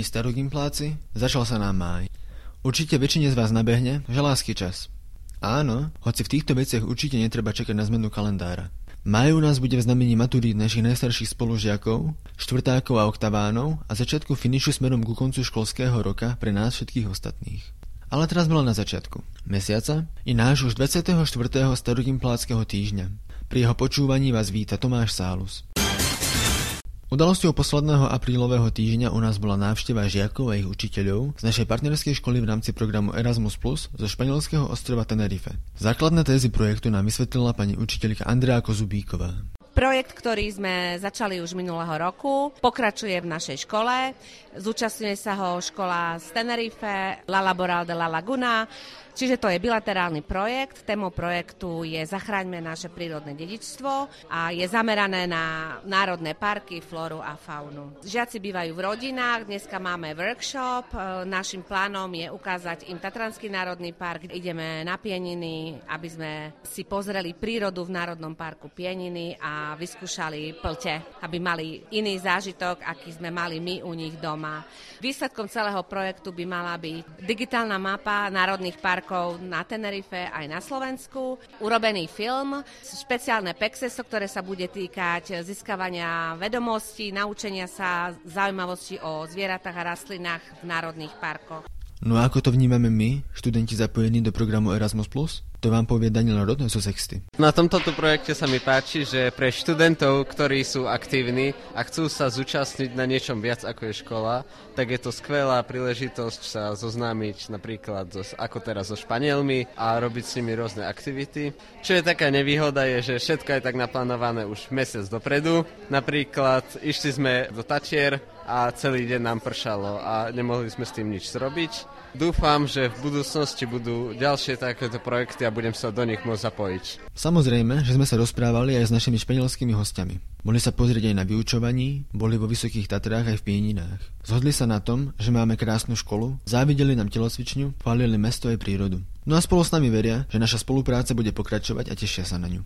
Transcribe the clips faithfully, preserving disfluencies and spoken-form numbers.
Milí starogimpláci, začal sa nám máj. Určite väčšine z vás nabehne, že lásky čas. Áno, hoci v týchto veciach určite netreba čakať na zmenu kalendára. Máj u nás bude v znamení maturít našich najstarších spolužiakov, štvrtákov a oktavánov a začiatku finišu smerom ku koncu školského roka pre nás všetkých ostatných. Ale teraz bola na začiatku mesiaca i náš už dvadsiateho štvrtého starogimpláckého týždňa. Pri jeho počúvaní vás víta Tomáš Sálus. Udalosťou posledného aprílového týždňa u nás bola návšteva žiakov a ich učiteľov z našej partnerskej školy v rámci programu Erasmus plus zo španielského ostrova Tenerife. Základné tézy projektu nám vysvetlila pani učiteľka Andrea Kozubíková. Projekt, ktorý sme začali už minulého roku, pokračuje v našej škole. Zúčastňuje sa ho škola z Tenerife, La Laboral de la Laguna, čiže to je bilaterálny projekt. Témou projektu je Zachráňme naše prírodné dedičstvo a je zamerané na národné parky, flóru a faunu. Žiaci bývajú v rodinách, dneska máme workshop. Naším plánom je ukázať im Tatranský národný park. Ideme na Pieniny, aby sme si pozreli prírodu v Národnom parku Pieniny a a vyskúšali plte, aby mali iný zážitok, aký sme mali my u nich doma. Výsledkom celého projektu by mala byť digitálna mapa národných parkov na Tenerife aj na Slovensku, urobený film, špeciálne pexeso, ktoré sa bude týkať získavania vedomostí, naučenia sa zaujímavosti o zvieratách a rastlinách v národných parkoch. No a ako to vnímame my, študenti zapojení do programu Erasmus plus? To vám povie Daniel Rodno zo Sexty. Na tomto projekte sa mi páči, že pre študentov, ktorí sú aktívni a chcú sa zúčastniť na niečom viac ako je škola, tak je to skvelá príležitosť sa zoznámiť napríklad so, ako teraz so Španielmi a robiť s nimi rôzne aktivity. Čo je taká nevýhoda je, že všetko je tak naplánované už mesiac dopredu. Napríklad išli sme do Tatier a celý deň nám pršalo a nemohli sme s tým nič zrobiť. Dúfam, že v budúcnosti budú ďalšie takéto projekty a budem sa do nich môcť zapojiť. Samozrejme, že sme sa rozprávali aj s našimi španielskými hostiami. Boli sa pozrieť aj na vyučovaní, boli vo Vysokých Tatrách aj v Pieninách. Zhodli sa na tom, že máme krásnu školu, závideli nám telocvičňu, chválili mesto aj prírodu. No a spolu s nami veria, že naša spolupráca bude pokračovať a tešia sa na ňu.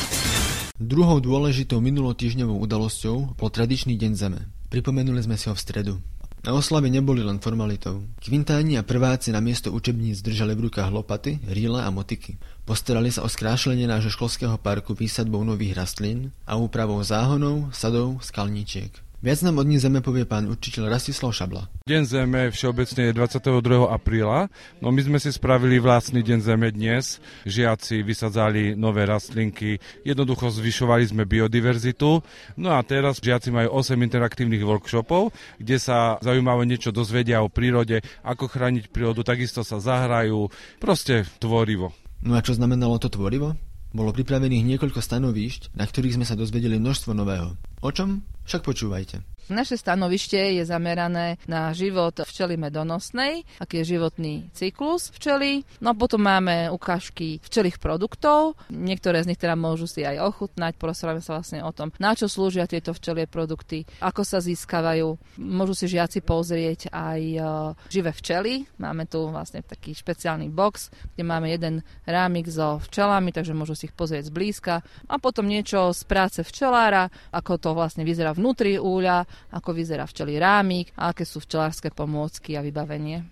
Druhou dôležitou minulotýždňovou udalosťou bol tradičný deň zeme. Pripomenuli sme si ho v stredu. Na oslave neboli len formalitou. Kvintáni a prváci na miesto učebníc držali v rukách lopaty, rýle a motiky. Postarali sa o skrášlenie nášho školského parku výsadbou nových rastlín a úpravou záhonov, sadov, skalníčiek. Viac nám od ní zeme povie pán učiteľ Rastislav Šabla. Deň zeme všeobecne je dvadsiateho druhého apríla, no my sme si spravili vlastný deň zeme dnes. Žiaci vysadzali nové rastlinky, jednoducho zvyšovali sme biodiverzitu. No a teraz žiaci majú osem interaktívnych workshopov, kde sa zaujímavé niečo dozvedia o prírode, ako chrániť prírodu, takisto sa zahrajú, proste tvorivo. No a čo znamenalo to tvorivo? Bolo pripravených niekoľko stanovíšť, na ktorých sme sa dozvedeli množstvo nového. O čom? Však počúvajte. Naše stanovište je zamerané na život včely medonosnej, aký je životný cyklus včely. No a potom máme ukážky včelých produktov. Niektoré z nich teda môžu si aj ochutnať. Porozprávame sa vlastne o tom, na čo slúžia tieto včelie produkty, ako sa získavajú. Môžu si žiaci pozrieť aj živé včely. Máme tu vlastne taký špeciálny box, kde máme jeden rámik so včelami, takže môžu si ich pozrieť zblízka. A potom niečo z práce včelára, ako to vlastne vyzerá vnútri úľa, ako vyzerá včelí rámik a aké sú včelárske pomôcky a vybavenie.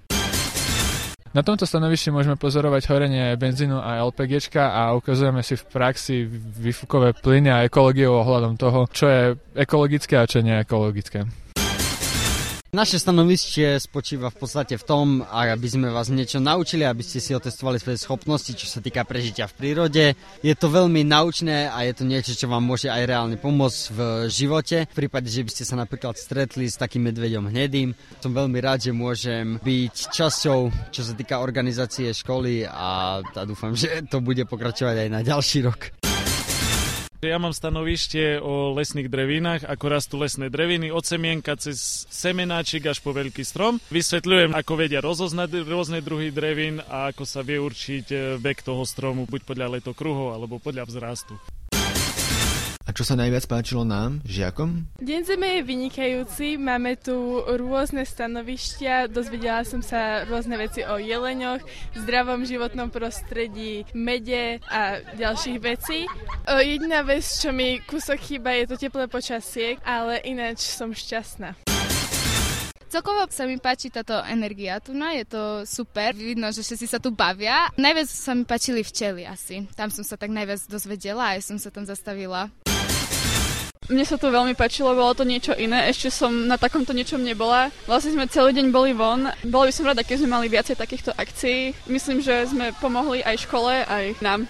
Na tomto stanovišti môžeme pozorovať horenie benzínu a LPGčka a ukazujeme si v praxi výfukové plyny a ekológiu ohľadom toho, čo je ekologické a čo nie je ekologické. Naše stanovište spočíva v podstate v tom, aby sme vás niečo naučili, aby ste si otestovali svoje schopnosti, čo sa týka prežitia v prírode. Je to veľmi naučné a je to niečo, čo vám môže aj reálne pomôcť v živote. V prípade, že by ste sa napríklad stretli s takým medveďom hnedým. Som veľmi rád, že môžem byť časťou, čo sa týka organizácie školy a dúfam, že to bude pokračovať aj na ďalší rok. Ja mám stanovište o lesných drevinách, ako rastú lesné dreviny, od semienka cez semenáčik až po veľký strom. Vysvetľujem, ako vedia rozoznať rôzne druhy drevín a ako sa vie určiť vek toho stromu, buď podľa letokruhov alebo podľa vzrastu. A čo sa najviac páčilo nám, žiakom? Deň zeme je vynikajúci, máme tu rôzne stanovištia, dozvedela som sa rôzne veci o jeleňoch, zdravom životnom prostredí, mede a ďalších vecí. Jediná vec, čo mi kúsok chýba, je to teplé počasie, ale ináč som šťastná. Celkovo sa mi páči táto energia tu, no je to super, vidno, že všetci sa tu bavia. Najviac sa mi páčili včely asi, tam som sa tak najviac dozvedela a aj som sa tam zastavila. Mne sa to veľmi páčilo, bolo to niečo iné, ešte som na takomto niečom nebola. Vlastne sme celý deň boli von, bola by som rada, keď sme mali viacej takýchto akcií. Myslím, že sme pomohli aj škole, aj nám.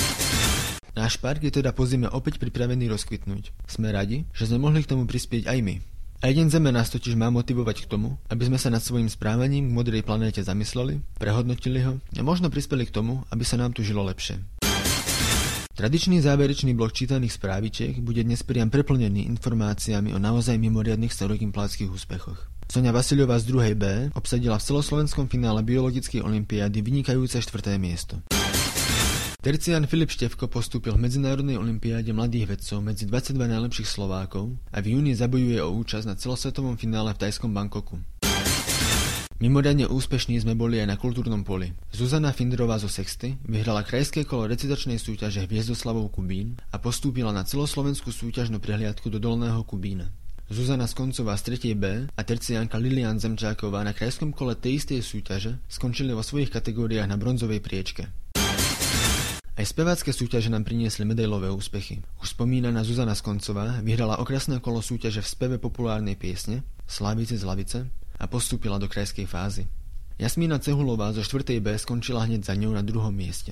Náš park je teda po zime opäť pripravený rozkvitnúť. Sme radi, že sme mohli k tomu prispieť aj my. Aj Deň Zeme nás totiž má motivovať k tomu, aby sme sa nad svojím správaním k modrej planéte zamysleli, prehodnotili ho a možno prispeli k tomu, aby sa nám tu žilo lepšie. Tradičný záverečný blok čítaných správičiek bude dnes priam preplnený informáciami o naozaj mimoriadnych starokymplátskych úspechoch. Soňa Vasiľová z druhej B obsadila v celoslovenskom finále biologickej olympiády vynikajúce štvrté miesto. Tercián Filip Števko postúpil v medzinárodnej olympiáde mladých vedcov medzi dvadsaťdva najlepších Slovákov a v júni zabojuje o účasť na celosvetovom finále v tajskom Bangkoku. Mimoriadne úspešní sme boli aj na kultúrnom poli. Zuzana Findrová zo Sexty vyhrala krajské kolo recitačnej súťaže Hviezdoslavov Kubín a postúpila na celoslovenskú súťažnú prehliadku do Dolného Kubína. Zuzana Skoncová z tretej B a terciánka Lilian Zemčáková na krajskom kole tej istej súťaže skončili vo svojich kategóriách na bronzovej priečke. Aj spevácké súťaže nám priniesli medailové úspechy. Už spomínaná Zuzana Skoncová vyhrala okresné kolo súťaže v speve populárnej piesne Slavice z Lavice a postúpila do krajskej fázy. Jasmína Cehulová zo štvrtej B skončila hneď za ňou na druhom mieste.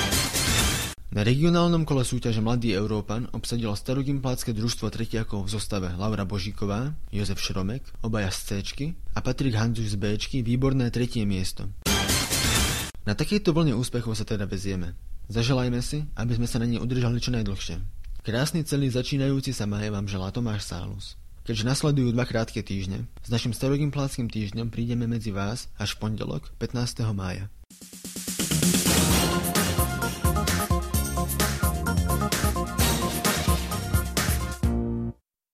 Na regionálnom kole súťaže Mladý Európan obsadilo starogymplácké družstvo tretiakov v zostave Laura Božíková, Jozef Šromek, obaja z C-čky a Patrik Hanzuš z B-čky výborné tretie miesto. Na takejto vlne úspechov sa teda vezieme. Zaželajme si, aby sme sa na nej udržali čo najdlhšie. Krásny celý začínajúci sa máj vám želá Tomáš Sálus. Keďže nasledujú dva krátke týždne, s našim starogympláckym týždňom prídeme medzi vás až v pondelok pätnásteho mája.